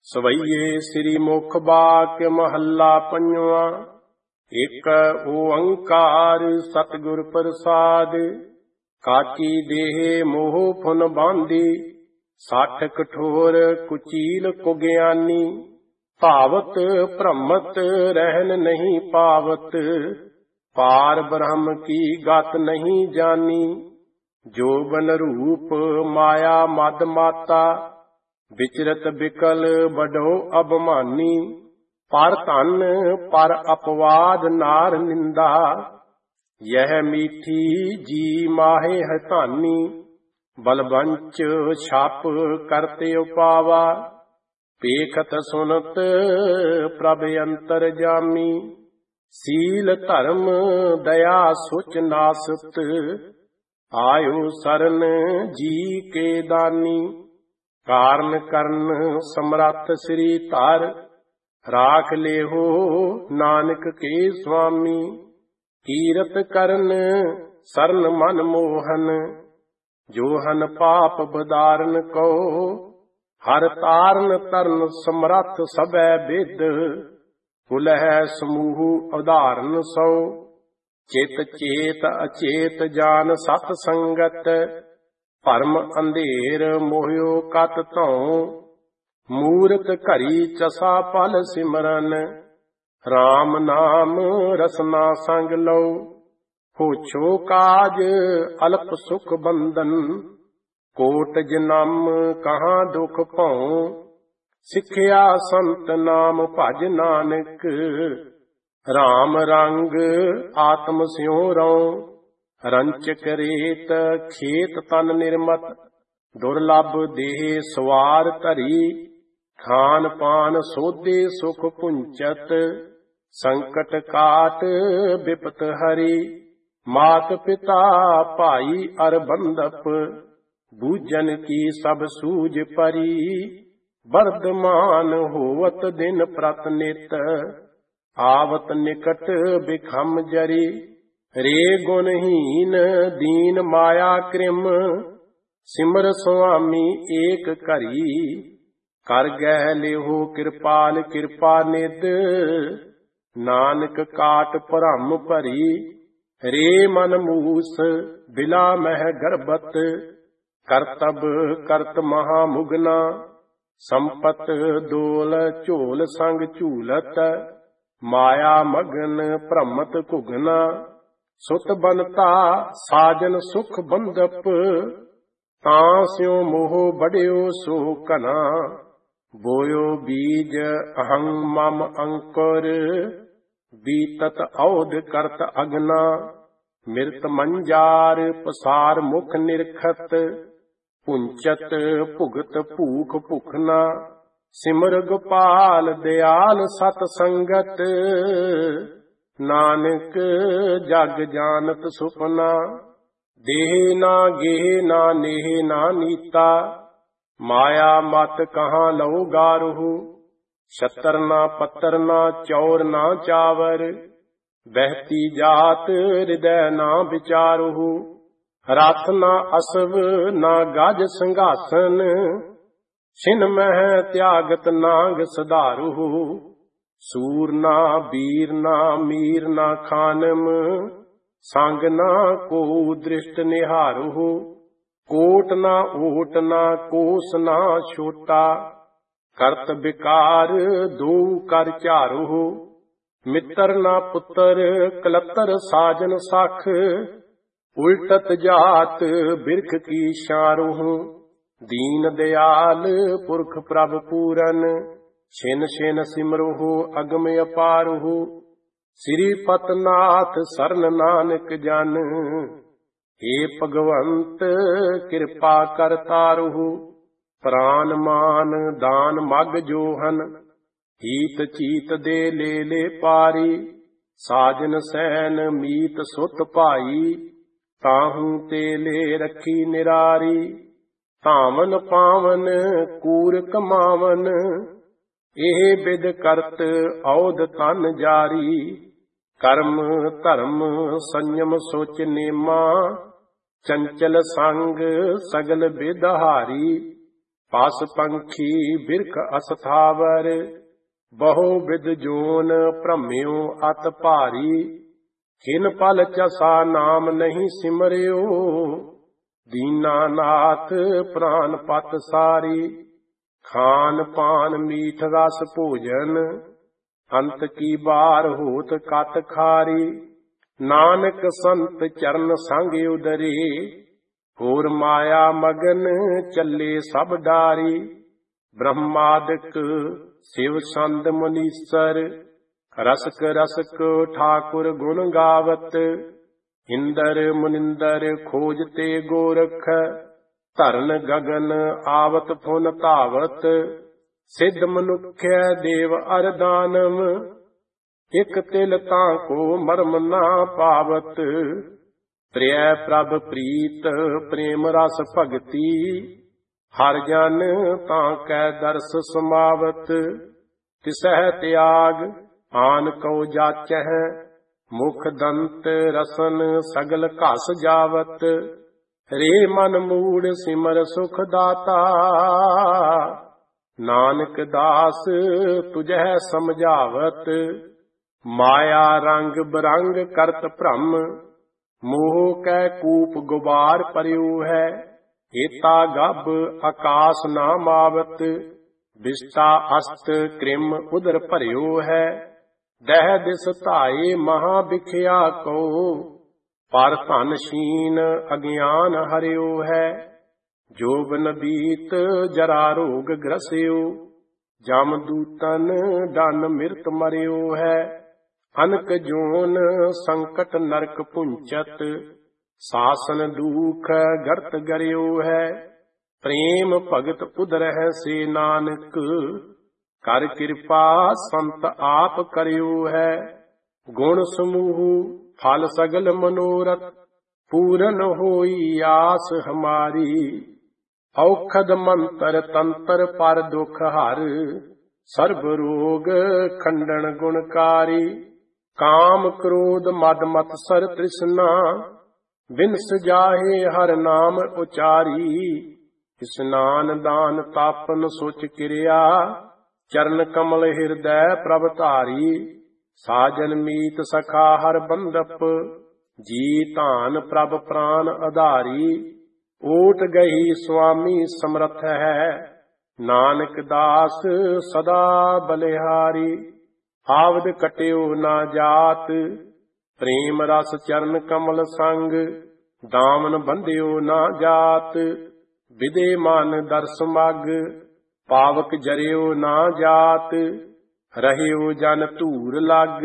ਸਵਈਏ ਸ੍ਰੀ ਮੁਖ ਬਾਕ ਮਹੱਲਾ ਪੰਜਵਾਂ। ਇਕ ਓੰਕਾਰ ਸਤਿਗੁਰ ਪ੍ਰਸਾਦ। ਕਾਚੀ ਦੇਹ ਮੋਹ ਫੁਨ ਬਾਂਧੀ, 60 ਕਠੋਰ ਕੁਚੀਲ ਕੁਗਿਆਨੀ। ਭਾਵਤ ਭ੍ਰਮਤ ਰਹਿਨ ਨਹੀਂ ਪਾਵਤ, ਪਾਰ ਬ੍ਰਹਮ ਕੀ ਗਤ ਨਹੀਂ ਜਾਨੀ। ਜੋਬਨ ਰੂਪ ਮਾਇਆ ਮਦ ਮਾਤਾ, ਵਿਚਰਤ ਬਿਕਲ ਬਡੋ ਅਭਮਾਨੀ। ਪਰ ਧਨ ਪਰ ਅਪਵਾਦ ਨਾਰ ਨਿੰਦਾ, ਯਹ ਮੀਠੀ ਜੀ ਮਾਹੇ ਹੈ ਧਾਨੀ। ਬਲਵੰਚ ਛਾਪ ਕਰਤੇ ਉਪਾਵਾ, ਪੇਖਤ ਸੁਨਤ ਪ੍ਰਭ ਅੰਤਰ ਜਾਮੀ। ਸੀਲ ਧਰਮ ਦਇਆ ਸੁਚ ਨਾਸਤ, ਆਇਓ ਸਰਨ ਜੀ ਕੇ ਦਾਨੀ। ਕਾਰਨ ਕਰਨ ਸਮਰੱਥ ਸ੍ਰੀ ਧਰ, ਰਾਖ ਲੇਹੋ ਨਾਨਕ ਕੇ ਸੁਆਮੀ। ਕੀਰਤ ਕਰਨ ਸਰਨ ਮਨ ਮੋਹਨ, ਜੋ ਹਨ ਪਾਪ ਬਦਾਰਨ ਕੋ। ਹਰ ਤਾਰਨ ਤਰਨ ਸਮਰੱਥ ਸਭੈ ਬਿਦ, ਕੁਲਹਿ ਸਮੂਹ ਉਦਾਹਰਨ ਸੋ। ਚਿਤ ਚੇਤ ਅਚੇਤ ਜਾਨ ਸਤ ਸੰਗਤ, ਭਰਮ ਅੰਧੇਰ ਮੋਹਿਓ ਕਤ ਧਉ। ਮੂਰਤ ਘਰੀ ਚਸਾ ਪਲ ਸਿਮਰਨ, RAM ਨਾਮ ਰਸਨਾ ਸੰਗ ਲਉ। ਹੋਛੋ ਕਾਜ ਅਲਪ ਸੁਖ ਬੰਧਨ, ਕੋਟ ਜਨਮ ਕਹਾਂ ਦੁਖ ਭਉ। ਸਿੱਖਿਆ ਸੰਤ ਨਾਮ ਭਜ ਨਾਨਕ, RAM ਰੰਗ ਆਤਮ ਸਿਉ ਰਉ। ਰੰਚਕ ਰੇਤ ਖੇਤ ਤਨ ਨਿਰਮਤ, ਦੁਰਲਭ ਦੇਹ ਸਵਾਰ ਧਰੀ। ਖਾਨ ਪਾਨ ਸੋਧੇ ਸੁਖ ਪੁੰਚਤ, ਸੰਕਟ ਕਾਟ ਬਿਪਤ ਹਰੀ। ਮਾਤ ਪਿਤਾ ਭਾਈ ਅਰ ਬੰਧਪ, ਬੂਝਨ ਕੀ ਸਭ ਸੂਝ ਪਰੀ। ਵਰਦਮਾਨ ਹੋਵਤ ਦਿਨ ਪ੍ਰਤ ਨਿਤ, ਆਵਤ ਨਿਕਟ ਬਿਖਮ ਜਰੀ। ਰੇ ਗੁਣਹੀਨ ਦੀਨ ਮਾਇਆ ਕ੍ਰਿਮ, ਸਿਮਰ ਸੁਆਮੀ ਏਕ ਘਰੀ। ਕਰ ਗਹਿ ਲਿਹੋ ਕਿਰਪਾਲ ਕਿਰਪਾ ਨਿਧ, ਨਾਨਕ ਕਾਟ ਭਰਮ ਭਰੀ। ਰੇ ਮਨ ਮੂਸ ਬਿਲਾ ਮਹਿ ਗਰਬਤ, ਕਰਤਬ ਕਰਤ ਮਹਾ ਮੁਗਨਾ। ਸੰਪਤ ਦੋਲ ਝੋਲ ਸੰਗ ਝੂਲਤ, ਮਾਇਆ ਮਗਨ ਭ੍ਰਮਤ ਘੁਗਨਾ। ਸੁਤ ਬਨਤਾ ਸਾਜਨ ਸੁਖ ਬੰਧਪ, ਤਾਂ ਸਿਉ ਮੋਹ ਬੜਿਓ ਸੋ ਘਨਾ। ਬੋਇਓ ਬੀਜ ਅਹੰ ਮਮ ਅੰਕੁਰ, ਬੀਤਤ ਔਧ ਕਰਤ ਅਗਨਾ। ਮਿਰਤ ਮੰਜਾਰ ਪਸਾਰ ਮੁਖ ਨਿਰਖਤ, ਪੁੰਚਤ ਭੁਗਤ ਭੂਖ ਭੁਖਨਾ। ਸਿਮਰ ਗੋਪਾਲ ਦਿਆਲ ਸਤ ਸੰਗਤ, ਨਾਨਕ ਜਗ ਜਾਣਤ ਸੁਪਨਾ। ਦੇਹ ਨਾ ਗੇਹ ਨਾ ਨੇਹ ਨਾ ਨੀਤਾ, ਮਾਇਆ ਮਤ ਕਹਾਂ ਲਉ ਗਾਰਹੁ। ਛਤਰ ਨਾ ਪੱਤਰ ਨਾ ਚੌਰ ਨਾ ਚਾਵਰ, ਬਹਿਤੀ ਜਾਤ ਹਿਰਦੈ ਨਾ ਵਿਚਾਰਹੁ। ਰਥ ਨਾ ਅਸਵ ਨਾ ਗਜ ਸਿੰਘਾਸਨ, ਛਿਨ ਮਹਿ ਤਿਆਗਤ ਨਾਂਗ ਸਧਾਰਹੁ। ਸੂਰ ਨਾ ਬੀਰ ਨਾ ਮੀਰ ਨਾ ਖਾਨਮ, ਸੰਗ ਨਾ ਕੋ ਦ੍ਰਿਸ਼ਟ ਨਿਹਾਰਹੁ। ਕੋਟ ਨਾ ਓਟ ਨਾ ਕੋਸ ਨਾ ਛੋਟਾ, ਕਰਤ ਬਿਕਾਰ ਦੋ ਕਰ ਝਾਰਹੁ। ਮਿੱਤਰ ਨਾ ਪੁੱਤਰ ਕਲਤਰ ਸਾਜਨ ਸਖ, ਉਲਟਤ ਜਾਤ ਬਿਰਖ ਕੀ ਛਾਰਹੁ। ਦੀਨ ਦਿਆਲ ਪੁਰਖ ਪ੍ਰਭ ਪੂਰਨ, ਛਿਨ ਛਿਨ ਸਿਮਰਹੁ ਅਗਮ ਅਪਾਰਹੁ। ਸ੍ਰੀ ਪਤਨਾਥ ਸਰਨ ਨਾਨਕ ਜਨ, ਏ ਭਗਵੰਤ ਕਿਰਪਾ ਕਰ ਤਾਰਹੁ। ਪ੍ਰਾਨ ਮਾਨ ਦਾਨ ਮਗ ਜੋਹਨ, ਹੀਤ ਚੀਤ ਦੇ ਲੈ ਪਾਰੀ। ਸਾਜਨ ਸੈਨ ਮੀਤ ਸੁਤ ਭਾਈ, ਤਾਹੂ ਤੇ ਲੈ ਰੱਖੀ ਨਿਰਾਰੀ। ਧਾਵਨ ਪਾਵਨ ਕੂਰ ਕਮਾਵਨ, ਇਹ ਬਿਦ ਕਰਤ ਔਧ ਤਨ ਜਾਰੀ। ਕਰਮ ਧਰਮ ਸੰਯਮ ਸੋਚ ਨੇਮਾ, ਚੰਚਲ ਸੰਗ ਸਗਲ ਬਿਦਹਾਰੀ। ਪਸ ਪੰਖੀ ਬਿਰਖ ਅਸਥਾਵਰ, ਬਹੁ ਵਿਦ ਜੋਨ ਭ੍ਰਮਿਓ ਅਤ ਭਾਰੀ। ਕਿਨ ਪਲ ਚਸਾ ਨਾਮ ਨਹੀਂ ਸਿਮਰਿਓ, ਦੀਨਾਨਾਥ ਪ੍ਰਾਨ ਪਤ ਸਾਰੀ। ਖਾਨ ਪਾਨ ਮੀਠ ਰਸ ਭੋਜਨ, ਅੰਤ ਕੀ ਬਾਰ ਹੋਤ ਕਤ ਖਾਰੀ। ਨਾਨਕ ਸੰਤ ਚਰਨ ਸੰਗ ਉਦਰੇ, ਹੋਰ ਮਾਇਆ ਮਗਨ ਚੱਲੇ ਸਭ ਡਾਰੀ। ਬ੍ਰਹਮਾਦਿਕ ਸਿਵ ਸੰਦ ਮੁਨੀਸਰ, ਰਸਕ ਰਸਕ ਠਾਕੁਰ ਗੁਣ ਗਾਵਤ। ਇੰਦਰ ਮੁਨਿੰਦਰ ਖੋਜਤੇ ਗੋਰਖ, ਧਰਨ ਗਗਨ ਆਵਤ ਫੁਨ ਧਾਵਤ। ਸਿੱਧ ਮਨੁਖਿਆ ਦੇਵ ਅਰ ਦਾਨਵ, ਇਕ ਤਿਲ ਤਾਂ ਕੋ ਮਰਮ ਨਾ ਪਾਵਤ। ਪ੍ਰਿਯ ਪ੍ਰਭ ਪ੍ਰੀਤ ਪ੍ਰੇਮ ਰਸ ਭਗਤੀ, ਹਰ ਜਨ ਤਾਂ ਕੈ ਦਰਸ ਸਮਾਵਤ। ਤਿਸਹਿ ਤਿਆਗ ਆਨ ਕਉ ਜਾਚਹਿ, ਮੁਖ ਦੰਤ ਰਸਨ ਸਗਲ ਘਸ ਜਾਵਤ। ਰੇ ਮਨ ਮੂੜ ਸਿਮਰ ਸੁਖ ਦਾਤਾ, ਨਾਨਕ ਦਾਸ ਤੁਝੈ ਸਮਝਾਵਤ। ਮਾਇਆ ਰੰਗ ਬਰੰਗ ਕਰਤ ਭ੍ਰਮ, ਮੋਹ ਕੈ ਕੂਪ ਗੁਬਾਰ ਪਰਿਉ ਹੈ। ਏਤਾ ਗੱਭ ਆਕਾਸ ਨਾ ਮਾਵਤ, ਵਿਸ਼ਟਾ ਅਸਤ ਕ੍ਰਿਮ ਉਦਰ ਭਰਿਓ ਹੈ। ਦਹਿ ਦਿਸ ਧਾਏ ਮਹਾ ਬਿਖਿਆ ਕੋ, ਪਰ ਧਨ ਸ਼ੀਨ ਅਗਿਆਨ ਹਰਿਓ ਹੈ। ਜੋਬਨ ਬੀਤ ਜਰਾ ਰੋਗ ਗ੍ਰਸਿਓ, ਜਮ ਦੂਤਨ ਡਨ ਮਿਰਤ ਮਰਿਓ ਹੈ। ਅਨਕ ਜੋਨ ਸੰਕਟ ਨਰਕ ਪੁੰਚਤ, ਸਾਸਨ ਦੂਖ ਗਰਤ ਗਰਿਓ ਹੈ। ਪ੍ਰੇਮ ਭਗਤ ਉਦਰਹਿ ਸੇ ਨਾਨਕ, ਕਰ ਕਿਰਪਾ ਸੰਤ ਆਪ ਕਰਿਓ ਹੈ। ਗੁਣ ਸਮੂਹ ਫਲ ਸਗਲ ਮਨੋਰਥ, ਪੂਰਨ ਹੋਈ ਆਸ ਹਮਾਰੀ। ਔਖਦ ਮੰਤਰ ਤੰਤਰ ਪਰ ਦੁਖ ਹਰ, ਸਰਬ ਰੋਗ ਖੰਡਨ ਗੁਣਕਾਰੀ। ਕਾਮ ਕ੍ਰੋਧ ਮਦ ਮਤਸਰ ਤ੍ਰਿਸ਼ਨਾ, ਬਿਨਸ ਜਾਹੇ ਹਰ ਨਾਮ ਉਚਾਰੀ। ਇਸਨਾਨ ਦਾਨ ਤਾਪਨ ਸੁਚ ਕਿਰਿਆ, ਚਰਨ ਕਮਲ ਹਿਰਦੈ ਪ੍ਰਭ ਧਾਰੀ। ਸਾਜਨ ਮੀਤ ਸਖਾ ਹਰ ਬੰਦਪ, ਜੀ ਧਾਨ ਪ੍ਰਭ ਪ੍ਰਾਨ ਆਧਾਰੀ। ਓਟ ਗਈ ਸੁਆਮੀ ਸਮਰਥ ਹੈ, ਨਾਨਕ ਦਾਸ ਸਦਾ ਬਲਿਹਾਰੀ। ਆਵਦ ਕਟਿਓ ਨਾ ਜਾਤ, ਪ੍ਰੇਮ ਰਸ ਚਰਨ ਕਮਲ ਸੰਗ। ਦਾਮਨ ਬੰਧਿਓ ਨਾ ਜਾਤ, ਵਿਦੇ ਮਨ ਦਰਸ ਮਗ। ਪਾਵਕ ਜਰਿਓ ਨਾ ਜਾਤ, ਰਹਿਓ ਜਨ ਧੂਰ ਲਗ।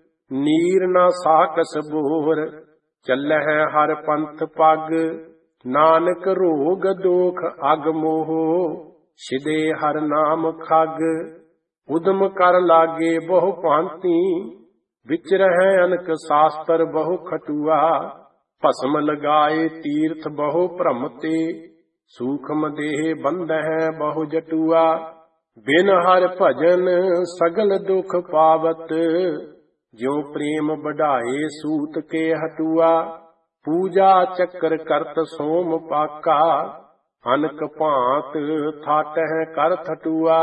ਨੀਰ ਨਾ ਸਾਕਸ ਬੋਰ, ਚੱਲਹਿ ਹਰ ਪੰਥ ਪਗ। ਨਾਨਕ ਰੋਗ ਦੋਖ ਅਗ ਮੋਹ, ਛਿਦੇ ਹਰ ਨਾਮ ਖਗ। ਉਦਮ ਕਰ ਲਾਗੇ ਬਹੁ ਭਾਂਤੀ, ਵਿਚ ਰਹਿ ਅਨਕ ਸਾਸਤਰ ਬਹੁ ਖਟੂਆ। ਭਸਮ ਲਗਾਏ ਤੀਰਥ ਬਹੁ ਭ੍ਰਮ ਤੇ, ਸੂਖਮ ਦੇਹ ਬੰਧਹਿ ਬਹੁ ਜਟੂਆ। ਬਿਨ ਹਰ ਭਜਨ ਸਗਲ ਦੁਖ ਪਾਵਤ, ਜਿਉ ਪ੍ਰੇਮ ਬਢਾਏ ਸੂਤ ਕੇ ਹਟੂਆ। ਪੂਜਾ ਚੱਕਰ ਕਰਤ ਸੋਮ ਪਾਕਾ, ਅਨਕ ਭਾਂਤ ਥਾਟਹਿ ਕਰ ਥਟੂਆ।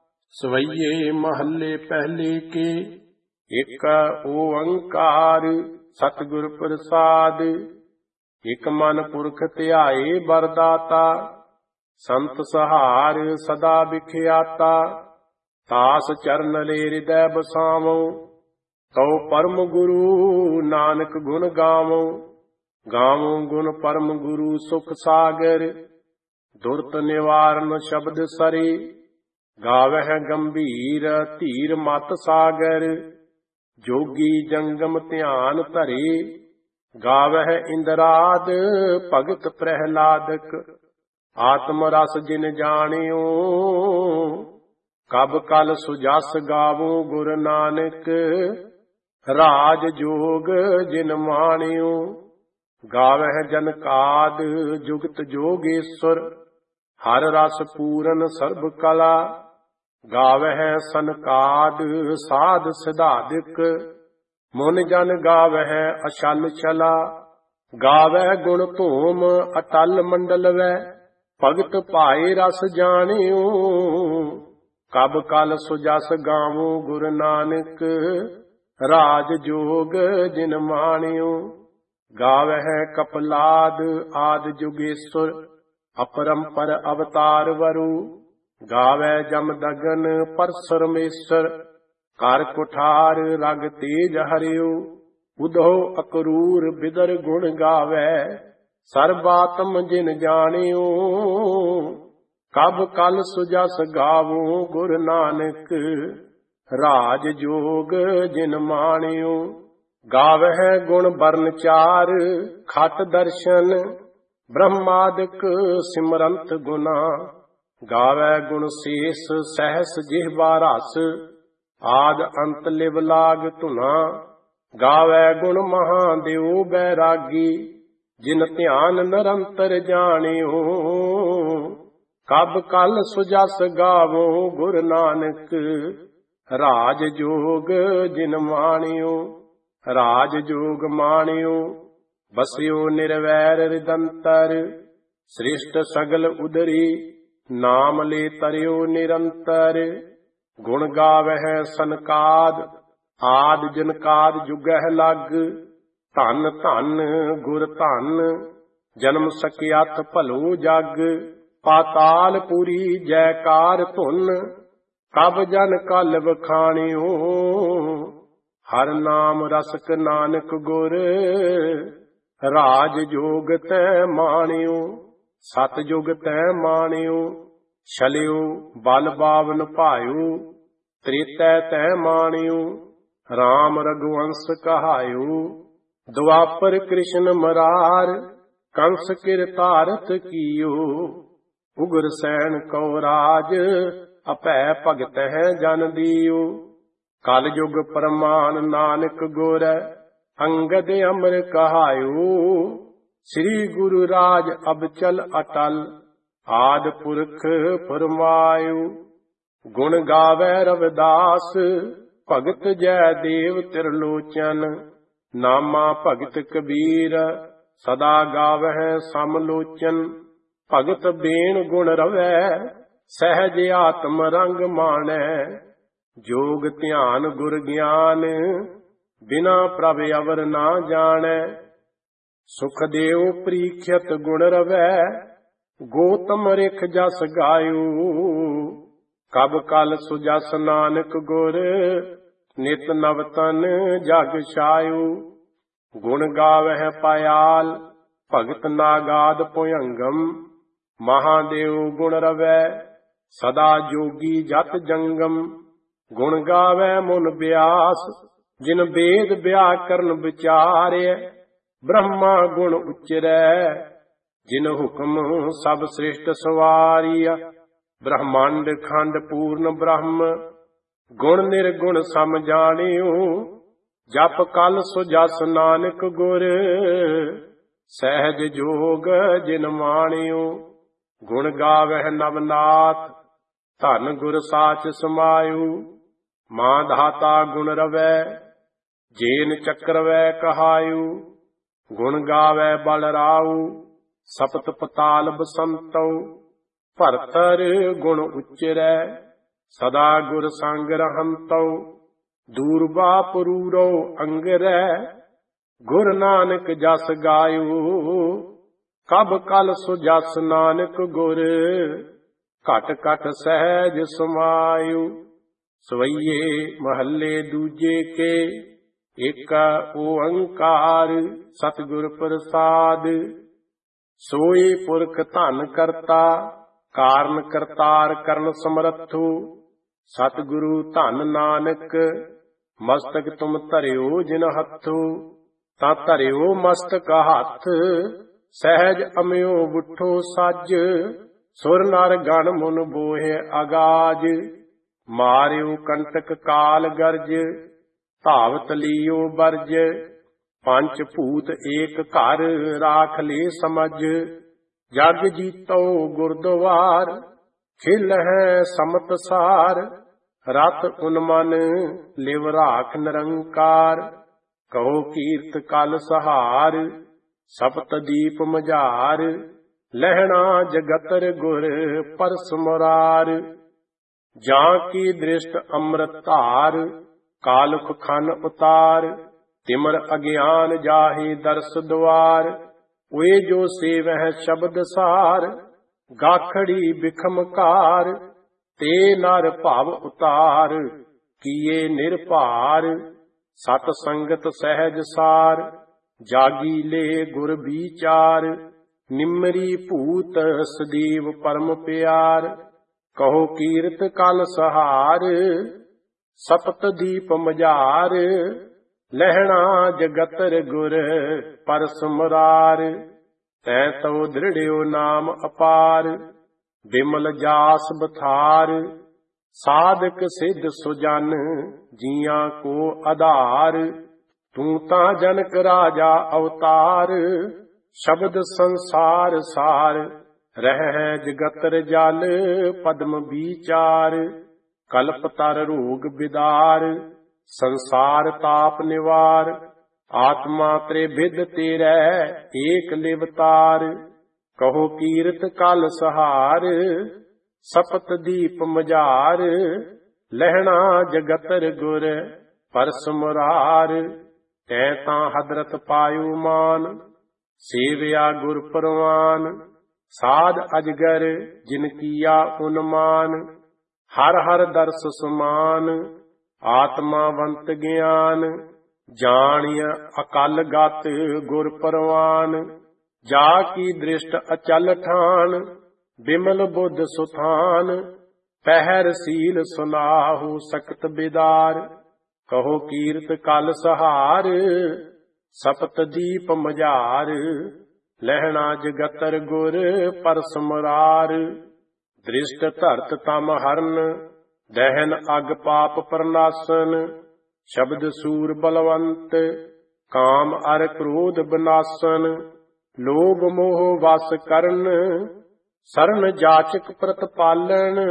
ਸਵਈਏ ਮਹੱਲੇ ਪਹਿਲੇ ਕੇ, ਇਕ ਓੰਕਾਰ ਸਤਿਗੁਰ ਪ੍ਰਸਾਦ। ਇਕ ਮਨ ਪੁਰਖ ਧਿਆਏ ਬਰਦਾਤਾ, ਸੰਤ ਸਹਾਰ ਸਦਾ ਵਿਖਿਆਤਾ। ਤਾਸ ਚਰਨ ਲੈ ਹਿਰਦੈ ਬਸਾਵੋ, ਤਉ ਪਰਮ ਗੁਰੂ ਨਾਨਕ ਗੁਣ ਗਾਵੋ। ਗਾਵੋ ਗੁਣ ਪਰਮ ਗੁਰੂ ਸੁਖ ਸਾਗਰ, ਦੁਰਤ ਨਿਵਾਰਨ ਸ਼ਬਦ ਸਰੀ। ਗਾਵਹਿ ਗੰਭੀਰ ਧੀਰ ਮਤ ਸਾਗਰ, ਜੋਗੀ ਜੰਗਮ ਧਿਆਨ ਧਰੇ। ਗਾਵਹਿ ਇੰਦਰਾਦ ਭਗਤ ਪ੍ਰਹਿਲਾਦਕ, ਆਤਮ ਰਸ ਜਿਨ ਜਾਣਿਓ। ਕਬ ਕਲ ਸੁਜਸ ਗਾਵੋ ਗੁਰ ਨਾਨਕ, ਰਾਜ ਜੋਗ ਜਿਨ ਮਾਣਿਓ। ਗਾਵਹਿ ਜਨਕਾਦ ਜੁਗਤ ਜੋਗੇਸ਼ਵਰ, ਹਰ ਰਸ ਪੂਰਨ ਸਰਬ ਕਲਾ। ਗਾਵਹਿ ਸਨਕਾਦ ਸਾਧ ਸਿਧਾਦਿਕ, ਮੁਨ ਜਨ ਗਾਵਹਿ ਅਛਲ ਛਲਾ। ਗਾਵਹਿ ਗੁਣ ਧੂਮ ਅਟਲ ਮੰਡਲ ਵੈ, ਭਗਤ ਭਾਏ ਰਸ ਜਾਣਿਓ। ਕਬ ਕਲ ਸੋ ਜਸ ਗਾਵੋ ਗੁਰ ਨਾਨਕ, ਰਾਜ ਜੋਗ ਜਿਨ ਮਾਣਿਓ। ਗਾਵਹਿ ਕਪਲਾਦ ਆਦਿ ਜੁਗੇਸ਼ਵਰ, ਅਪਰੰਪਰ ਅਵਤਾਰ ਵਰੂ। ਗਾਵੈ ਜਮਦਗਨ ਪਰਸਰਮੇਸ਼ਰ, ਕਰ ਕੁਠਾਰ ਰਗ ਤੇਜ ਹਰਿਓ। ਉਦੋ ਅਕਰੂਰ ਬਿਦਰ ਗੁਣ ਗਾਵੈ, ਸਰਬਾਤਮ ਜਿਨ ਜਾਣਿਓ। ਕਬ ਕਲ ਸੁਜਸ ਗਾਵੋ ਗੁਰ ਨਾਨਕ, ਰਾਜ ਜੋਗ ਜਿਨ ਮਾਣਿਓ। ਗਾਵਹਿ ਗੁਣ ਬਰਨ ਚਾਰ ਖਟ ਦਰਸ਼ਨ, ਬ੍ਰਹਮਾਦਿਕ ਸਿਮਰੰਤ ਗੁਨਾ। ਗਾਵੈ ਗੁਣ ਸੀਸ ਸਹਿਸ ਜਿਹਵਾ ਰਸ, ਆਦ ਅੰਤ ਲਿਵ ਲਾਗ ਧੁਨਾ। ਗਾਵੈ ਗੁਣ ਮਹਾਦੇਵ ਬੈਰਾਗੀ, ਜਿਨ ਧਿਆਨ ਨਿਰੰਤਰ ਜਾਣਿਓ। ਕਬ ਕਲ ਸੁਜਸ ਗਾਵੋ ਗੁਰ ਨਾਨਕ, ਰਾਜ ਜੋਗ ਜਿਨ ਮਾਣਿਓ। ਰਾਜ ਜੋਗ ਮਾਣਿਓ, ਬਸਿਓ ਨਿਰਵੈਰ ਰਿਦੰਤਰ। ਸ੍ਰਿਸ਼ਟ ਸਗਲ ਉਦਰੀ, ਨਾਮ ਲੈ ਤਰਿਓ ਨਿਰੰਤਰ। ਗੁਣ ਗਾਵਹਿ ਸਨਕਾਦ, ਆਦ ਜਨਕਾਦ ਜੁਗਹਿ ਲਗ। ਧਨ ਧਨ ਗੁਰ ਧਨ, ਜਨਮ ਸਕਿਆਥ ਭਲੋ ਜਗ। ਪਾਤਾਲ ਪੁਰੀ ਜੈਕਾਰ ਧੁਨ, ਕਬ ਜਨ ਕਲ ਵਖਾਣਿਓ। ਹਰ ਨਾਮ ਰਸਕ ਨਾਨਕ ਗੁਰ, ਰਾਜ ਜੋਗ ਤੈ ਮਾਣਿਓ। ਸਤ ਜੁਗ ਤੈ ਮਾਣਿਓ। ਛਲਿਓ ਬਲ ਬਾਵਨ ਭਾਇਓ, ਤ੍ਰੇਤੈ ਤੈ ਮਾਣਿਓ। ਰਾਮ ਰਘੁਵੰਸ ਕਹਾਇਓ, ਦੁਆਪਰ ਕ੍ਰਿਸ਼ਨ ਮਰਾਰ। ਕੰਸ ਕਿਰਤਾਰਥ ਕੀਓ, ਉਗਰ ਸੈਨ ਕਉ ਰਾਜ। ਅਭੈ ਭਗਤ ਹੈ ਜਨ ਦੀਓ। ਕਲ ਯੁਗ ਪਰਮਾਨ ਨਾਨਕ ਗੁਰ, ਅੰਗਦ ਅਮਰ ਕਹਾਇਓ। ਸ੍ਰੀ ਗੁਰੂ ਰਾਜ ਅਬਚਲ ਅਟਲ, ਆਦ ਪੁਰਖ ਫਰਮਾਇਓ। ਗੁਣ ਗਾਵੈ ਰਵਿਦਾਸ, ਭਗਤ ਜੈ ਦੇਵ ਤਿਰਲੋਚਨ। ਨਾਮਾ ਭਗਤ ਕਬੀਰ, ਸਦਾ ਗਾਵਹਿ ਸਮਲੋਚਨ। ਭਗਤ ਬੇਣ ਗੁਣ ਰਵੈ, ਸਹਿਜ ਆਤਮ ਰੰਗ ਮਾਣੈ। ਜੋਗ ਧਿਆਨ ਗੁਰ ਗਿਆਨ, ਬਿਨਾ ਪ੍ਰਭ ਅਵਰ ਨਾ ਜਾਣੈ। ਸੁਖ ਦੇਵ ਪ੍ਰੀਖਿਅਤ ਗੁਣ ਰਵੈ, ਗੋਤਮ ਰਿਖ ਜਸ ਗਾਇਓ। ਕਬ ਕਲ ਸੁਜਸ ਨਾਨਕ ਗੁਰ, ਨਿਤ ਨਵ ਤਨ ਜਗ ਛਾਇਓ। ਗੁਣ ਗਾਵਹਿ ਪਾਇਆਲ, ਭਗਤ ਨਾਗਾਦ ਭੁਯੰਗਮ। ਮਹਾਦੇਵ ਗੁਣ ਰਵੈ, ਸਦਾ ਜੋਗੀ ਜਤ ਜੰਗਮ। ਗੁਣ ਗਾਵੈ ਮੁਨ ਬਿਆਸ, ਜਿਨ ਵੇਦ ਵਿਆਕਰਨ ਵਿਚਾਰਿਐ। ਬ੍ਰਹਮਾ ਗੁਣ ਉਚਰੈ, ਜਿਨ ਹੁਕਮ ਸਭ ਸ੍ਰਿਸ਼ਟ ਸਵਾਰੀਆ। ਬ੍ਰਹਮੰਡ ਖੰਡ ਪੂਰਨ ਬ੍ਰਹਮ, ਗੁਣ ਨਿਰਗੁਣ ਸਮ ਜਾਣਿਓ। ਜਪ ਕਲ ਸੋ ਜਸ ਨਾਨਕ ਗੁਰ, ਸਹਿਜ ਜੋਗ ਜਿਨ ਮਾਣਿਓ। ਗੁਣ ਗਾਵਹਿ ਨਵਨਾਥ, ਧਨ ਗੁਰ ਸਾਚ ਸਮਾਇਓ। ਮਾਂ ਧਾਤਾ ਗੁਣ ਰਵੈ, ਜੇਨ ਚੱਕਰਵੈ ਕਹਾਇਓ। ਗੁਣ ਗਾਵੈ ਬਲ ਰਾਉ, ਸਪਤ ਪਤਾਲ ਬਸੰਤਉ। ਭਰਤਰ ਗੁਣ ਉਚਰੈ, ਸਦਾ ਗੁਰ ਸੰਗ ਰਹੰਤਉ। ਦੂਰਬਾ ਪਰੂਰਉ ਅੰਗਰੈ, ਗੁਰ ਨਾਨਕ ਜਸ ਗਾਇਓ। ਕਬ ਕਲ ਸੋ ਜਸ ਨਾਨਕ ਗੁਰ, ਘਟ ਘਟ ਸਹਿਜ ਸਮਾਇਓ। ਸਵਈਏ ਮਹੱਲੇ ਦੂਜੇ ਕੇ, ਏਕ ਓੰਕਾਰ ਸਤਿਗੁਰ ਪ੍ਰਸਾਦ। ਸੋਈ ਪੁਰਖ ਧਨ ਕਰਤਾ, ਕਾਰਨ ਕਰਤਾਰ ਕਰਨ ਸਮਰੱਥੋ। ਸਤਿਗੁਰੂ ਧਨ ਨਾਨਕ, ਮਸਤਕ ਤੁਮ ਧਰਿਓ ਜਿਨ ਹੱਥੋ। ਤਾਂ ਧਰਿਓ ਮਸਤਕ ਹੱਥ, ਸਹਿਜ ਅਮਿਓ ਬੁੱਠੋ ਸੱਜ। ਸੁਰ ਨਰ ਗਣ ਮੁਨ ਬੋਹਿ ਅਗਾਜ, ਮਾਰਿਓ ਕੰਟਕ ਕਾਲ ਗਰਜ। ਧਾਵਤ ਲੀਓ ਬਰਜ, ਪੰਚ ਭੂਤ ਏਕ ਘਰ। ਰਾਖ ਲੇ ਸਮਝ, ਜਗ ਜੀਤੋ ਗੁਰਦੁਆਰ। ਖਿਲ ਹੈ ਸਮਤ ਸਾਰ, ਰਤ ਉਨਮਨ ਲਿਵ ਰਾਖ ਨਿਰੰਕਾਰ। ਕਹੋ ਕੀਰਤ ਕਲ ਸਹਾਰ, ਸਪਤ ਦੀਪ ਮਝਾਰ। लहणा जगतर गुर परस मुरार। जां की दृष्ट अमृत धार, कालुख खन उतार। तिमर अज्ञान जाहि दर्श द्वार, वे जो सेवह शब्द सार। गाखड़ी बिखमकार, ते नर भाव उतार। किए निरभार, सत संगत सहज सार। जागी ले गुर विचार, निमरी भूत सदैव परम प्यार। कहो कीरत कल सहार, सपत दीप मजार। लहणा जगतर गुर परस मुरार। तै तो दृढ़यो नाम अपार, बिमल जास बथार। साधक सिद्ध सुजन, जियां को आधार। तू तां जनक राजा अवतार, शब्द संसार सार। रह जगतर जल पद्म विचार। कल्प तर रोग बिदार, संसार ताप निवार। आत्मा त्रिविध तेरै एक लिवतार। कहो कीरत कल सहार, सपत दीप मजार। लहणा जगतर गुर परस मुरार। तै तां हदरत पायो मान, सेवया गुर परवान। साध अजगर जिन किया उन्मान, हर हर दर्श समान। आत्मावंत ज्ञान, जानिय अकल गत गुर परवान। जा की दृष्ट अचल ठान, बिमल बुद्ध सुथान। पहर सील सुनाहु सकत बिदार। कहो कीरत कल सहार, सपत दीप मजार। लहणा जगतर गुर परस मुरार। दृष्ट धरत तम हरन, दहन अग पाप प्रनाशन। शब्द सूर बलवंत, काम अर क्रोध विनाशन। लोभ मोह वस करन, सरन जाचक प्रतिपालन।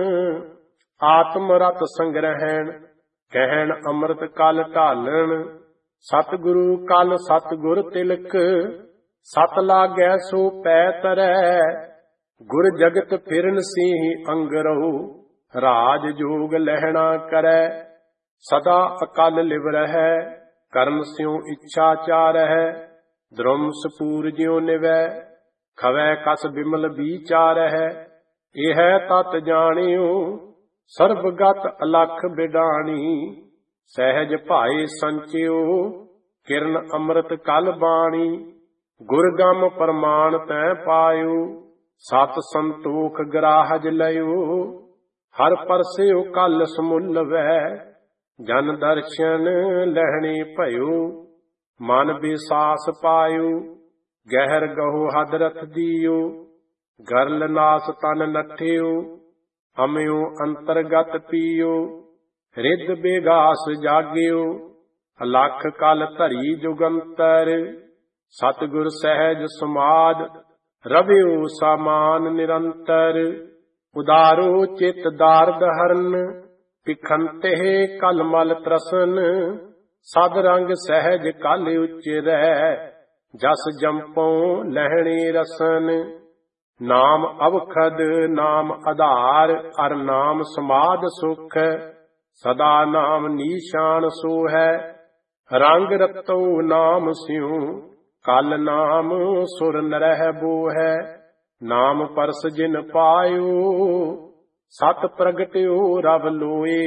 आत्म रत संग्रहण, कहन अमृत कल ढालन। सतगुरु कल सतगुर तिलक, सत लागै सो पै तरै। गुर जगत फिरन सिंह अंगरहु, राज जोग लहणा करै। सदा अकल लिव रहै, कर्म स्यों इच्छा चारहै। द्रुम सपूर ज्यों निवै, खवै कस बिमल विचारहै। एह तत जाणियो, सर्वगत अलख बिडाणी। सहज भाए संचियो, किरण अमृत कल बाणी। गुरगम प्रमाण तै पायो, सत संतोख ग्राहज लयो। हर परस्यो कल समूल वै, जन दर्शन लहणे भयो। मन विसास पायो, गहर गहो हदरथ दियो। गरल नास तन नठियो, अम्यो अंतरगत पियो। रिद बेगास जाग्यो, अलख कल धरी जुगंतर। सतगुर सहज समाद, रव्यो सामान निरंतर। उदारो चित दारद हरन, पिखंते कल मल त्रसन। सद रंग सहज कल उचरै, जस जंपों लहणे रसन। नाम अवखद नाम आधार, अर नाम समाद सुख। सदा नाम नीशान सो है, रंग रतो नाम स्यों। कल नाम सुर नरह बो है, नाम परस जिन पायो। सत प्रगट्यो रब लोए,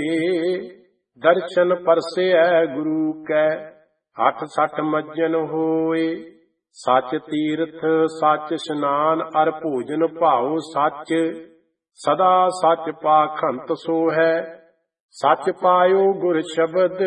दर्शन परसे गुरु कै। अठ सठ मज्जन होए, सच तीर्थ सच स्नान। अर भोजन भाओ सच, सदा सच पाखंत सो है। सच पायो गुर शब्द,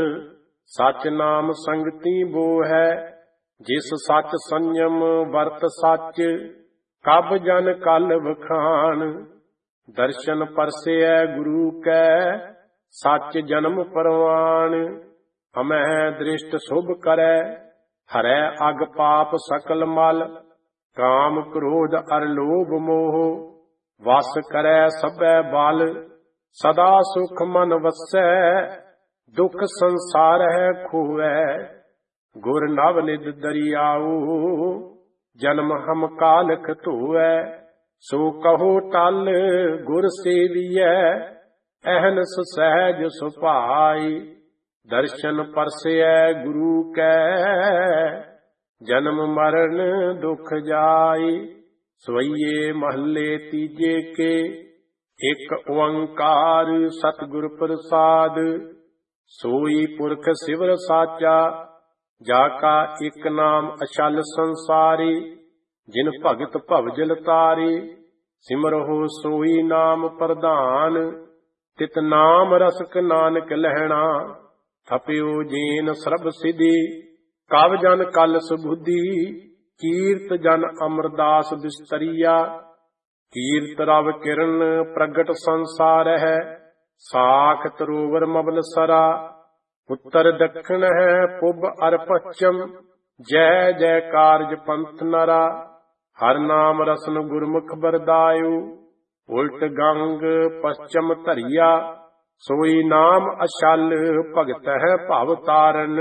सच नाम संगति बो है। जिस सच संयम वर्त सच, कब जन कल वखान। दर्शन परसे गुरु कै, सच जन्म परवान। हमें दृष्ट शुभ करै, हरै अग पाप सकल मल। काम क्रोध अर लोभ मोह, वस करै सबै बल। सदा सुख मन वसै, दुख संसार है खोवै। गुर नव निध दरियाओ, ਜਨਮ ਹਮ ਕਾਲਖ ਧੋਵੈ। ਸੋ ਕਹੋ ਟਲ ਗੁਰ ਸੇਵੀਐ, ਅਹਨਸ ਸਹਿਜ ਸੁਭਾਈ। ਦਰਸ਼ਨ ਪਰਸੈ ਗੁਰੂ ਕੈ, ਜਨਮ ਮਰਨ ਦੁਖ ਜਾਈ। ਸਵਈਏ ਮਹੱਲੇ ਤੀਜੇ ਕੇ, ਇਕ ਓੰਕਾਰ ਸਤਿਗੁਰ ਪ੍ਰਸਾਦ। ਸੋਈ ਪੁਰਖ ਸਿਵਰ ਸਾਚਾ, ਜਾ ਕਾ ਇਕ ਨਾਮ ਅਚਲ ਸੰਸਾਰੀ। ਜਿਨ ਭਗਤ ਭਵਜਲ ਤਾਰੀ, ਸਿਮਰਹੁ ਸੋਈ ਨਾਮ ਪ੍ਰਧਾਨ। ਤਿਤ ਨਾਮ ਰਸਕ ਨਾਨਕ ਲਹਿਣਾ, ਥਪਿਓ ਜੀਨ ਸਰਬ ਸਿਧੀ। ਕਵ ਜਨ ਕਲ ਸੁਬੁਧੀ, ਕੀਰਤ ਜਨ ਅਮਰਦਾਸ ਬਿਸਤਰੀਆ। ਕੀਰਤ ਰਵ ਕਿਰਨ ਪ੍ਰਗਟ ਸੰਸਾਰ ਹੈ, ਸਾਖ ਤਰੋਵਰ ਮਬਲ ਸਰਾ। ਉੱਤਰ ਦੱਖਣ ਹੈ ਪੁਬ ਅਰ ਪੱਛਮ, ਜੈ ਜੈ ਕਾਰਜ ਪੰਥ ਨਰਾ। ਹਰ ਨਾਮ ਰਸਨ ਗੁਰਮੁਖ ਬਰਦਾਇਓ, ਉਲਟ ਗੰਗ ਪਛਮ ਧਰੀਆ। ਸੋਈ ਨਾਮ ਅਛਲ ਭਗਤ ਹੈ ਭਵ ਤਾਰਨ,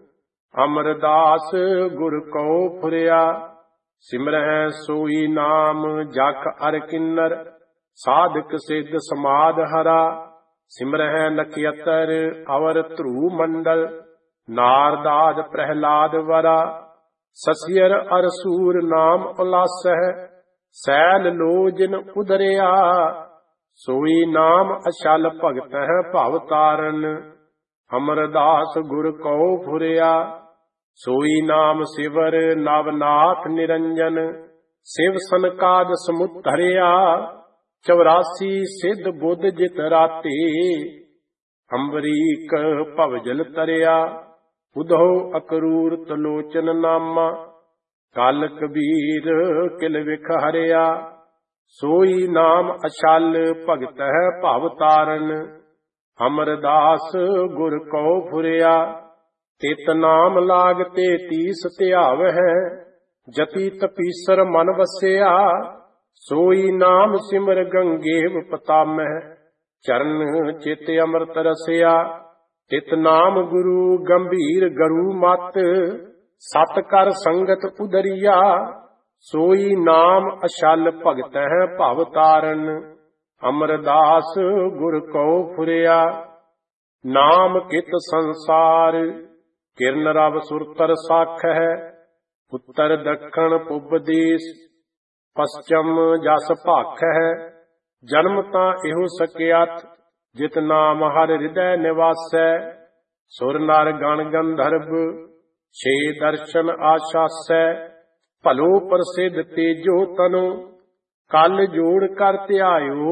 ਅਮਰਦਾਸ ਗੁਰ ਕਉ ਫੁਰਿਆ। ਸਿਮਰਹਿ ਸੋਈ ਨਾਮ ਜਖ ਅਰ ਕਿੰਨਰ, ਸਾਧਕ ਸਿੱਧ ਸਮਾਧ ਹਰਾ। ਸਿਮਰਹਿ ਨਖਿਅਤਰ ਅਵਰ ਧਰੂ ਮੰਡਲ, ਨਾਰਦਾਦ ਪ੍ਰਹਿਲਾਦ ਵਰਾ। ਸਸਿਅਰ ਅਰ ਸੂਰ ਨਾਮ ਉਲਾਸਹਿ, ਸੈਲ ਲੋ ਜਿਨ ਉਦਰਿਆ। ਸੋਈ ਨਾਮ ਅਛਲ ਭਗਤ ਹੈ ਭਵ ਤਾਰਨ, ਅਮਰਦਾਸ ਗੁਰ ਕਉ ਫੁਰਿਆ। ਸੋਈ ਨਾਮ ਸਿਵਰ ਨਵਨਾਥ ਨਿਰੰਜਨ, ਸਿਵ ਸਨਕਾਦ ਸਮੁਤ ਧਰਿਆ। 84 ਸਿੱਧ ਬੁੱਧ ਜਿਤ ਰਾਤੇ, ਅੰਬਰੀਕ ਭਵਜਲ ਤਰਿਆ। ਉਧੋ ਅਕਰੂਰ ਤਲੋਚਨ ਨਾਮਾ, ਕਲ ਕਬੀਰ ਕਿਲ ਵਿਖ ਹਰਿਆ। ਸੋਈ ਨਾਮ ਅਛਲ ਭਗਤ ਹੈ ਭਵ ਤਾਰਨ, ਅਮਰਦਾਸ ਗੁਰ ਕਉ ਫੁਰਿਆ। ਤਿਤ ਨਾਮ ਲਾਗ ਤੇ ਤੀਸ ਧਿਆਵਹਿ, ਜਤੀ ਤਪੀਸਰ ਮਨ ਵਸਿਆ। ਸੋਈ ਨਾਮ ਸਿਮਰ ਗੰਗੇਵ ਪਤਾਮਹਿ, ਚਰਨ ਚਿਤ ਅੰਮ੍ਰਿਤ ਰਸਿਆ। ਤਿਤ ਨਾਮ ਗੁਰੂ ਗੰਭੀਰ ਗਰੂ ਮਤ, ਸਤ ਕਰ ਸੰਗਤ ਉਦਰੀਆ। ਸੋਈ ਨਾਮ ਅਛਲ ਭਗਤ ਹੈ ਭਵ ਤਾਰਨ, ਅਮਰਦਾਸ ਗੁਰ ਕਉ ਫੁਰਿਆ। ਨਾਮ ਕਿਤ ਸੰਸਾਰ, ਕਿਰਨ ਰਵ ਸੁਰਤਰ ਸਾਖ ਹੈ। ਉੱਤਰ ਦੱਖਣ ਪੁਬ ਦੇਸ, ਪਛਮ ਜਸ ਭਾਖ ਹੈ। ਜਨਮ ਤਾਂ ਇਹੋ ਸਕਿਆਤ, ਜਿਤ ਨਾਮ ਹਰ ਹਿਰਦੈ ਨਿਵਾਸੈ। ਸੁਰ ਨਰ ਗਣ ਗੰਧਰਵ, ਛੇ ਦਰਸ਼ਨ ਆਸ਼ਾਸੈ। ਭਲੋ ਪ੍ਰਸਿੱਧ ਤੇਜੋ ਤਨੋ, ਕਲ ਜੋੜ ਕਰ ਧਿਆਇਓ।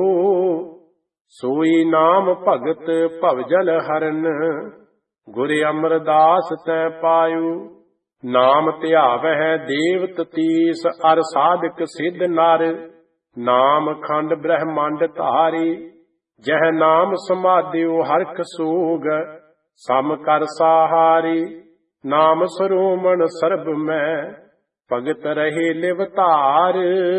ਸੋਈ ਨਾਮ ਭਗਤ ਭਵਜਲ ਹਰਨ, ਗੁਰ ਅਮਰਦਾਸ ਤੈ ਪਾਇਓ। ਨਾਮ ਧਿਆਵਹਿ ਦੇਵਤ ਤੀਸ, ਅਰ ਸਾਧਕ ਸਿੱਧ ਨਰ। ਨਾਮ ਖੰਡ ਬ੍ਰਹਮੰਡ ਧਾਰੀ, ਜਹ ਨਾਮ ਸਮਾਧਿਓ ਹਰਖ ਸੋਗ। ਸਮ ਕਰ ਸਾਹਾਰੀ, ਨਾਮ ਸਰੋਮਣ ਸਰਬ ਮੈਂ, ਭਗਤ ਰਹੇ ਲਿਵ ਧਾਰ।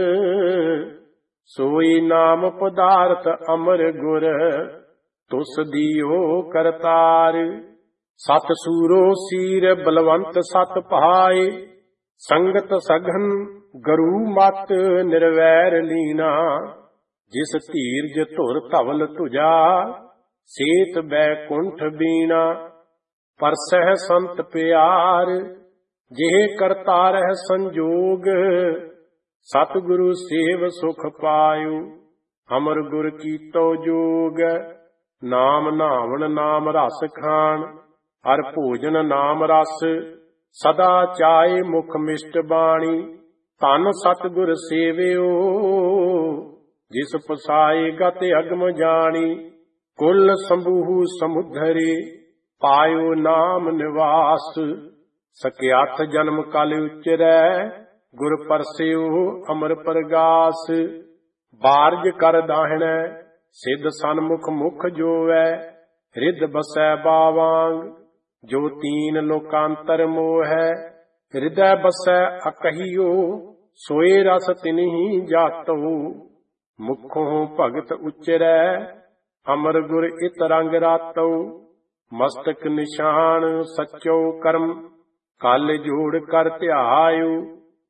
ਸੋਈ ਨਾਮ ਪਦਾਰਥ ਅਮਰ ਗੁਰ, ਤੁਸ ਦੀਓ ਕਰਤਾਰ। ਸਤ ਸੂਰੋ ਸੀਰ ਬਲਵੰਤ ਸਤ ਭਾਏ, ਸੰਗਤ ਸਘਨ ਗਰੂ ਮਤ ਨਿਰਵੈਰ ਲੀਨਾ। ਜਿਸ ਧੀਰਜ ਧੁਰ ਧਵਲ ਤੁਜਾ, ਸੇਤ ਬੈਕੁੰਠ ਬੀਣਾ। ਪਰਸਹਿ ਸੰਤ ਪਿਆਰ, ਜਿਹ ਕਰਤਾਰਹਿ ਸੰਜੋਗ। ਸਤਿਗੁਰੂ ਸੇਵ ਸੁਖ ਪਾਇਓ, ਅਮਰ ਗੁਰ ਕੀਤੋ ਜੋਗ। ਨਾਮ ਨਾਵਣ ਨਾਮ ਰਸ ਖਾਣ, ਹਰ ਭੋਜਨ ਨਾਮ ਰਸ। ਸਦਾ ਚਾਏ ਮੁਖ ਮਿਸ਼ਟ ਬਾਣੀ, ਧਨ ਸਤਿਗੁਰ ਸੇਵਿਓ। ਜਿਸ ਪਸਾਏ ਗਤ ਅਗਮ ਜਾਣੀ, ਕੁਲ ਸੰਭੂ ਸਮੁਧਰੇ। ਪਾਇਓ ਨਾਮ ਨਿਵਾਸ, ਸਕਿਆਥ ਜਨਮ ਕਲ ਉਚਰੈ। ਗੁਰ ਪਰਸਿਓ ਅਮਰ ਪ੍ਰਗਾਸ। ਬਾਰਜ ਕਰ ਦਾਹਿਣੈ, ਸਿੱਧ ਸਨਮੁਖ ਮੁਖ ਜੋਵੈ। ਰਿੱਧ ਬਸੈ ਬਾਵਾਂਗ, ਜੋ ਤੀਨ ਲੋਕਾਂਤਰ ਮੋਹੈ। ਹਿਰਦੈ ਬਸੈ ਅਕਹੀਓ, ਸੋਏ ਰਸ ਤਿਨਹੀ ਜਾਤੋ। ਮੁਖੋਂ ਭਗਤ ਉਚਰੈ, ਅਮਰ ਗੁਰ ਇਤ ਰੰਗ ਰਾਤੋ। ਮਸਤਕ ਨਿਸ਼ਾਨ ਸਚੋ ਕਰਮ, ਕਲ ਜੋੜ ਕਰ ਧਿਆਇਓ।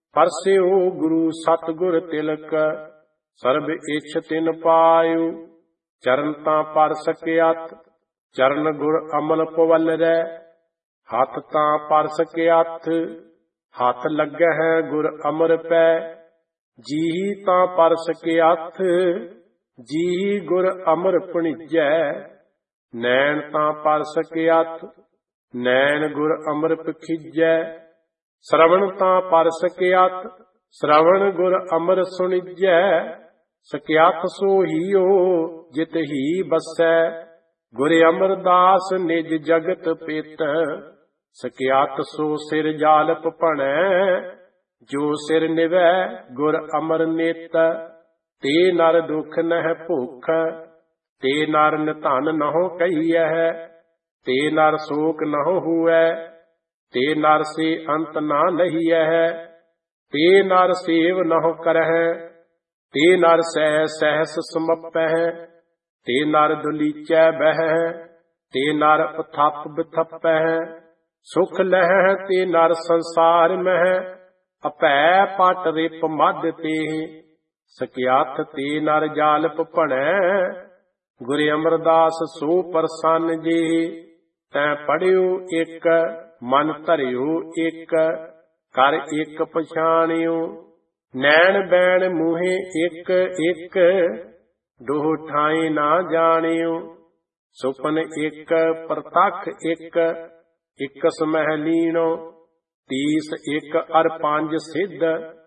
ਪਰਸਿਓ ਗੁਰੂ ਸਤਿਗੁਰ ਤਿਲਕ, ਸਰਬ ਇਛ ਤਿਨ ਪਾਇਓ। ਚਰਨ ਤਾਂ ਪਰ ਸਕਿਆਤ, ਚਰਨ ਗੁਰ ਅਮਲ ਪਵੱਲਰੈ। ਹੱਥ ਤਾਂ ਪਰ ਸਕਿਆਥ, ਹੱਥ ਲੱਗਹਿ ਗੁਰ ਅਮਰ ਪੈ। ਜੀਹੀ ਤਾਂ ਪਰ ਸਕਿਆਥ, ਜੀਹੀ ਗੁਰ ਅਮਰ ਭਣੀਜੈ। ਨੈਣ ਤਾਂ ਪਰ ਸਕਿਆਥ, ਨੈਣ ਗੁਰ ਅਮਰ ਪਖੀਜੈ। ਸ਼ਰਵਣ ਤਾਂ ਪਰ ਸਕਿਆਥ, ਸ਼ਰਵਣ ਗੁਰ ਅਮਰ ਸੁਣੀਜੈ। ਸਕਿਆਥ ਸੋ ਹੀਓ ਜਿਤ ਹੀ ਬਸੈ, ਗੁਰ ਅਮਰਦਾਸ ਨਿਜ ਜਗਤ ਪਿਤ। ਸਕਿਆਥ ਸੋ ਸਿਰ ਜਾਲਪ ਭਣੈ, ਜੋ ਸਿਰ ਨਿਵੈ ਗੁਰ ਅਮਰ ਨਿਤ। ਤੇ ਨਰ ਦੁਖ ਨਹਿ ਭੁਖ, ਤੇ ਨਰ ਨਿਧਨ ਨਹੁ ਕਹੀਐ। ਤੇ ਨਰ ਸ਼ੋਕ ਨਹੁ ਹੂਐ, ਤੇ ਨਰ ਸੇ ਅੰਤ ਨਾ ਲਹੀਐ। ਤੇ ਨਰ ਸੇਵ ਨਹੁ ਕਰਹਿ, ਤੇ ਨਰ ਸਹਿ ਸਹਿਸ ਸਮਪਹਿ। ਤੇ ਨਰ ਦੁਲੀਚੈ ਬਹਿ, ਤੇ ਨਰ ਉਥਪ ਬਿਥਪਹਿ। ਸੁਖ ਲਹਿ ਤੇ ਨਰ ਸੰਸਾਰ ਮਹਿ, ਅਭੈ ਪਟ ਰਿਪ ਮਧ ਤੇ। ਸਕਿਆਥ ਤੇ ਨਰ ਜਾਲਪ ਭਣੈ, ਗੁਰ ਅਮਰਦਾਸ ਸੋ ਪ੍ਰਸੰਨ ਜੇ। ਤੈਂ ਪੜਿਓ ਇਕ, ਮਨ ਧਰਿਓ ਇਕ, ਕਰ ਇਕ ਪਛਾਣਿਓ। ਨੈਣ ਬੈਣ ਮੂਹੇ ਇਕ ਇਕ, ਡੋਹ ਠਾਈ ਨਾ ਜਾਣਿਓ। ਸੁਪਨ ਇਕ ਪ੍ਰਤੱਖ ਇਕ, ਇਕਸ ਮਹਿ ਲੀਣੋ। 30 ਇਕ ਅਰ 5 ਸਿੱਧ,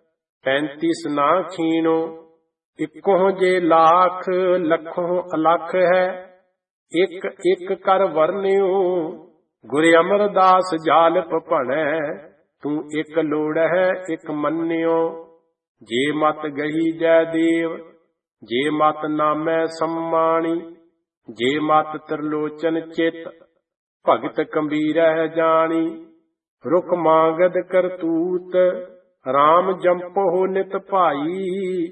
35 ਨਾ ਖੀਣੋ। ਇਕੋ ਜੇ ਲਾਖ, ਲੱਖੋਂ ਅਲਖ ਹੈ। ਇਕ ਇਕ ਕਰ ਵਰਨਿਓ, ਗੁਰ ਅਮਰਦਾਸ ਜਾਲਪ ਭਣੈ। ਤੂੰ ਇਕ ਲੋੜਹਿ ਇਕ ਮੰਨਿਓ। ਜੇ ਮਤ ਗਹੀ ਜੈ ਦੇਵ, ਜੇ ਮਤ ਨਾਮੈ ਸੰਮਾਣੀ। ਜੇ ਮਤ ਤ੍ਰਿਲੋਚਨ ਚਿਤ, ਭਗਤ ਕਬੀਰਹਿ ਜਾਣੀ। ਰੁਖ ਮਾਂਗਦ ਕਰਤੂਤ, ਰਾਮ ਜੰਪਹੁ ਨਿਤ ਭਾਈ।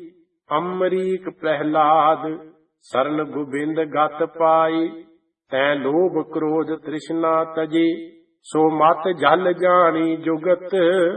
ਅਮਰੀਕ ਪ੍ਰਹਿਲਾਦ, ਸਰਨ ਗੋਬਿੰਦ ਗਤ ਪਾਈ। ਤੈਂ ਲੋਭ ਕ੍ਰੋਧ ਤ੍ਰਿਸ਼ਨਾ ਤਜੇ, ਸੋ ਮਤ ਜਲ ਜਾਣੀ ਜੁਗਤ।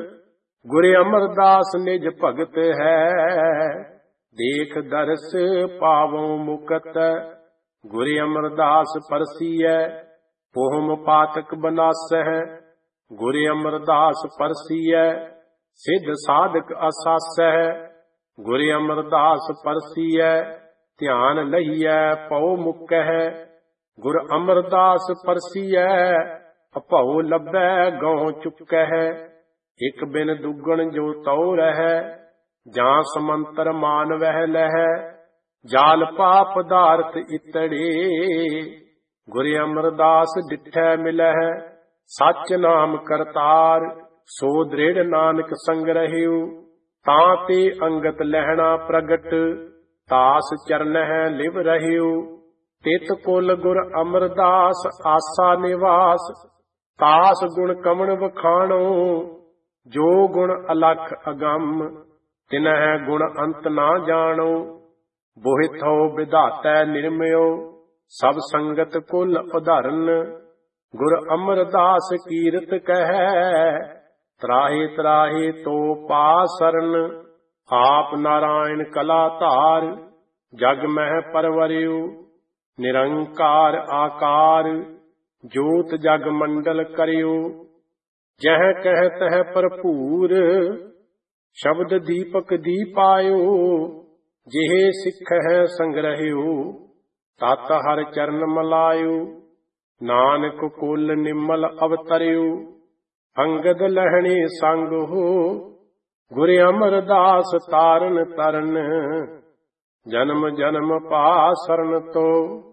ਗੁਰ ਅਮਰਦਾਸ ਨਿਜ ਭਗਤ ਹੈ, ਦੇਖ ਦਰਸ ਪਾਵਉ ਮੁਕਤ। ਗੁਰ ਅਮਰਦਾਸ ਪਰਸੀਐ, ਪੋਹਮ ਪਾਤਕ ਬਨਾਸਹਿ। ਗੁਰ ਅਮਰਦਾਸ ਪਰਸੀਐ, ਸਿੱਧ ਸਾਧਕ ਅਸਾਸਹਿ। ਗੁਰ ਅਮਰਦਾਸ ਪਰਸੀਐ, ਧਿਆਨ ਲਹੀਐ ਪਉ ਮੁਕਹਿ। ਗੁਰ ਅਮਰਦਾਸ ਪਰਸੀਐ, ਅਭਉ ਲੱਭੈ ਗਉ ਚੁਕਹਿ। ਇਕ ਬਿਨ ਦੁਗਣ ਜੋ ਤਉ ਰਹੈ, ਜਾਂ ਸਮੰਤਰ ਮਾਨਵਹਿ ਲਹੈ। ਜਾਲ ਪਾ ਪਦਾਰਥ ਇਤੜੇ, ਗੁਰ ਅਮਰਦਾਸ ਡਿਠੈ ਮਿਲਹਿ। ਸਚ ਨਾਮ ਕਰਤਾਰ, ਸੋ ਦ੍ਰਿੜ ਨਾਨਕ ਸੰਗ ਰਹਿਓ। ਤਾਂ ਤੇ ਅੰਗਤ ਲਹਿਣਾ ਪ੍ਰਗਟ, ਤਾਸ ਚਰਨਹਿ ਲਿਵ ਰਹਿਓ। ਤਿਤ ਕੁਲ ਗੁਰ ਅਮਰਦਾਸ ਆਸਾ ਨਿਵਾਸ, ਤਾਸ ਗੁਣ ਕਵਣ ਵਖਾਣੋ। ਜੋ ਗੁਣ ਅਲਖ ਅਗੰਮ, ਤਿਨਹਿ ਗੁਣ ਅੰਤ ਨਾ ਜਾਣੋ। ਬੋਹਿਥੋ ਵਿਧਾਤੈ ਨਿਰਮਿਓ, ਸਭ ਸੰਗਤ ਕੁਲ ਉਧਰਨ। ਗੁਰ ਅਮਰਦਾਸ ਕੀਰਤ ਕਹਿ, ਤਰਾਹੇ ਤਰਾਹੇ ਤੋ ਪਾ ਸਰਨ। ਆਪ ਨਾਰਾਇਣ ਕਲਾ ਧਾਰ, ਜਗ ਮਹਿ ਪਰਵਰਿਓ। ਨਿਰੰਕਾਰ ਆਕਾਰ, ਜੋਤ ਜਗ ਮੰਡਲ ਕਰਿਓ। ਜਹ ਕਹਿ ਤਹ ਭਰਪੂਰ, ਸ਼ਬਦ ਦੀਪਕ ਦੀਪਾਇਓ। ਜਿਹੇ ਸਿੱਖਹਿ ਸੰਗ੍ਰਹਿਓ, ਤਤ ਹਰ ਚਰਨ ਮਲਾਇਓ। ਨਾਨਕ ਕੁਲ ਨਿਮਲ ਅਵਤਰਿਓ, ਅੰਗਦ ਲਹਿਣੇ ਸੰਗ ਹੋ। ਗੁਰ ਅਮਰਦਾਸ ਤਾਰਨ ਤਰਨ, ਜਨਮ ਜਨਮ ਪਾਸਰਨ ਤੋ।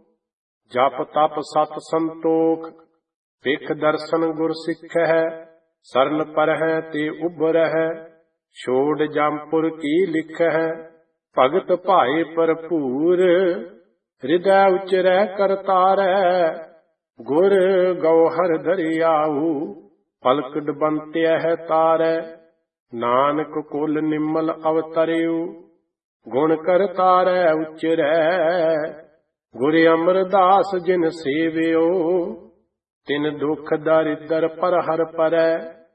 ਜਪ ਤਪ ਸਤ ਸੰਤੋਖ, ਵਿਖ ਦਰਸ਼ਨ ਗੁਰ ਸਿੱਖਹਿ। ਸਰਨ ਪਰਹਿ ਤੇ ਉਭਰਹਿ, ਛੋੜ ਜੰਪੁਰ ਕੀ ਲਿਖਹਿ। ਭਗਤ ਭਾਏ ਭਰਪੂਰ, ਹਿਰਦੈ ਉਚਰੈ ਕਰਤਾਰੈ। ਗੁਰ ਗਉਹਰ ਦਰਿਆਊ, ਪਲਕ ਡਬੰਤਿਐ ਤਾਰੈ। ਨਾਨਕ ਕੁਲ ਨਿਮਲ ਅਵਤਰਿਓ, ਗੁਣ ਕਰਤਾਰੈ ਉਚਰੈ। ਗੁਰ ਅਮਰਦਾਸ ਜਿਨ ਸੇਵਿਓ, ਤਿਨ ਦੁਖ ਦਰਿਦਰ ਪਰ ਹਰ ਪਰੈ।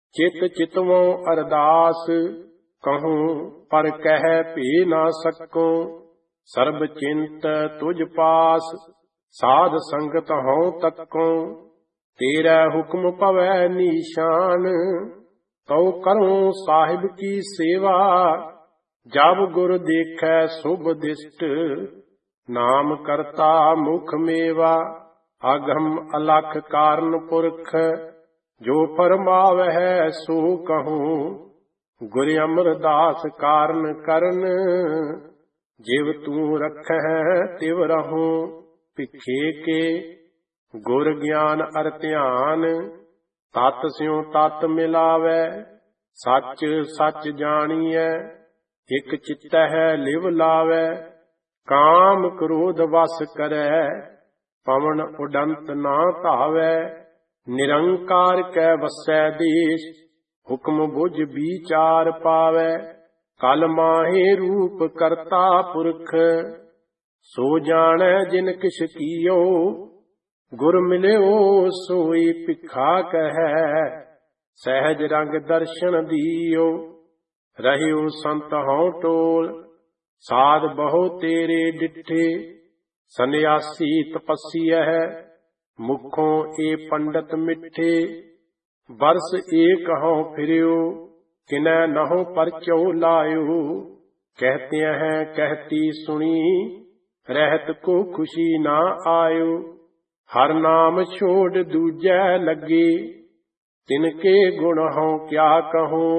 चित चितवों अरदास, कहूँ पर कह भी ना सको। सर्ब चिंत तुझ पास, साध संगत हों तको। तेरा हुक्म पवै निशान, तो करूं साहिब की सेवा। जब गुर देखै शुभ दिष्ट, नाम करता मुख मेवा। अगम अलख कारण पुरख, जो फरमावै सो कहूँ। गुर अमरदास कारण करन, जिव तू रखै तिव रहूं। भिखे के गुर ज्ञान अर ध्यान, तत् स्यों तत् मिलावै। सच सच जानिए, एक चित्तै लिव लावै। काम क्रोध वस करै, पवन उडंत ना धावै। निरंकार कै वसै देश, हुक्म बुझ विचार पावै। कल माहे रूप करता पुरख, सो जानै जिन किछ कियो। गुर मिल्यो सोई भिखा कहै, सहज रंग दर्शन दियो। रहियो संत हों टोल, साध बहु तेरे डिठे। सन्यासी तपस्या है, मुखों ए पंडित मिठे। बरस एक हों फिरियो, किनै नहों परचो लायो। कहते हैं कहती सुनी, रहत को खुशी ना आयो। हर नाम छोड़ दूजै लगे, तिनके गुण हों क्या कहूँ।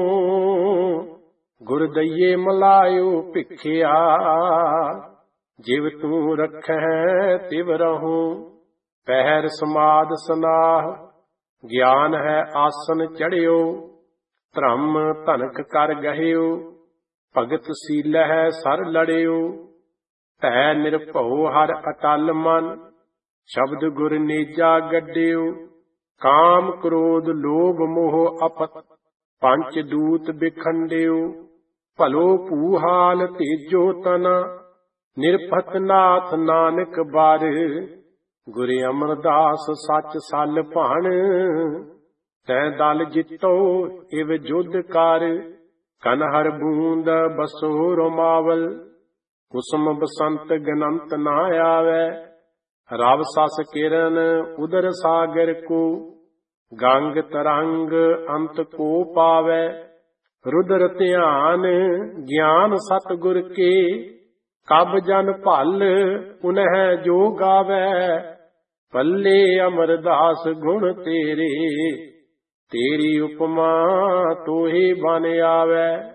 गुर दइये मलायो भिखिया, जिव तू रखै तिव रहूं। पहर समाद सनाह, ज्ञान है आसन चढ़ियो। धर्म धनक कर गहियो, भगत सील है सर लड़ियो। तै निरभਉ हर अटल मन, शब्द गुर नेजा गड्डियो। काम क्रोध लोभ मोह अपत, पंच दूत बिखंडियो। भलो पूहाल तेजो तना, निरपत नाथ नानक बार। गुर अमरदास सच सल भान, तै दल जितो इव जुद्ध कर। कनहर बूंद बसो रोमावल, कुसुम बसंत गनंत ना आवे। रव सस किरण उदर सागर को, गंग तरंग अंत को पावै। रुद्र ध्यान ज्ञान सतगुर के, कब जन भल उन्ह जो गावै। पल्ले अमरदास गुण तेरे, तेरी उपमा तोहे बन आवै।